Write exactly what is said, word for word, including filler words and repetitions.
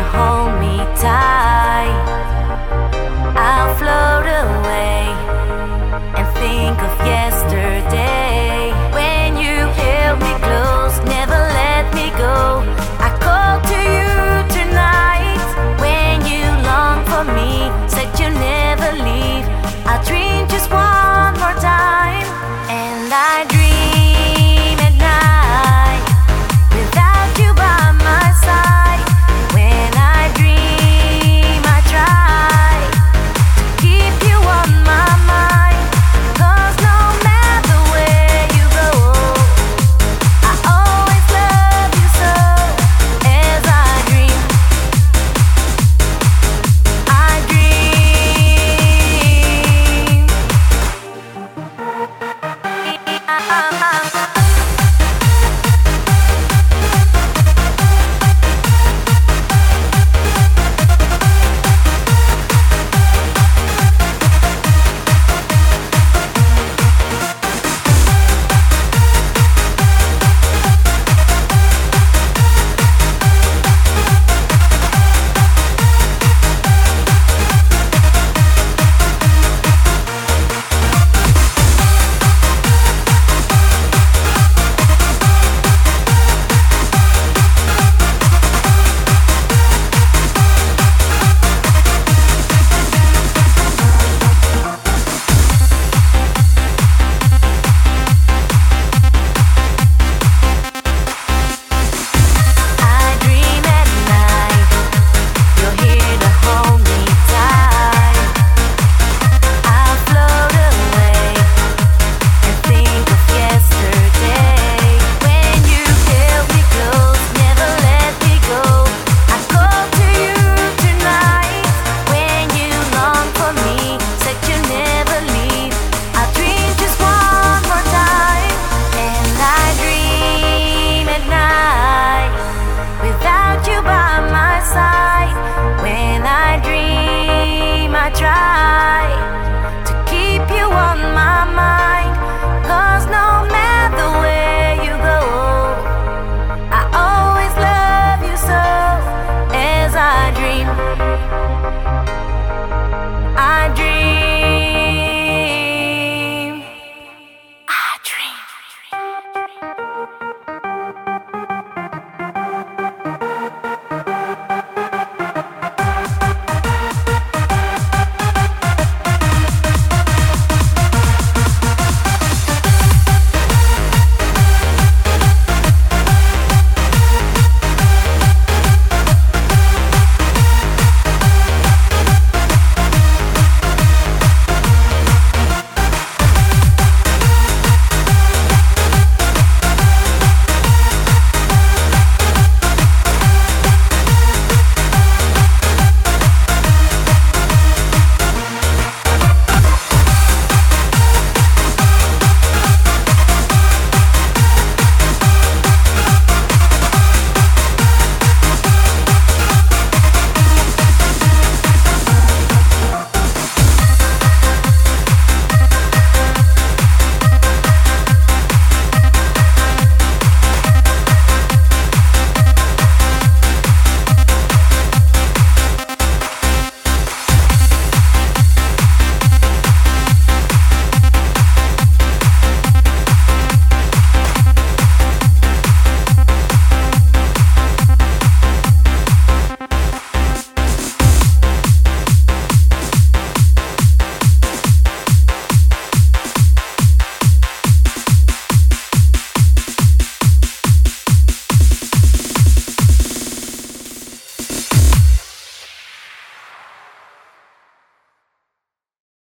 hold me tight, I'll float away and think of yesterday. When you held me close, never let me go, I called to you tonight. When you long for me, said you'll never leave, I dream just one more time. And I dream at night without you by my side. When I dream, I try to keep you on my mind, 'cause no matter where you go, I always love you so. As I dream, I dream.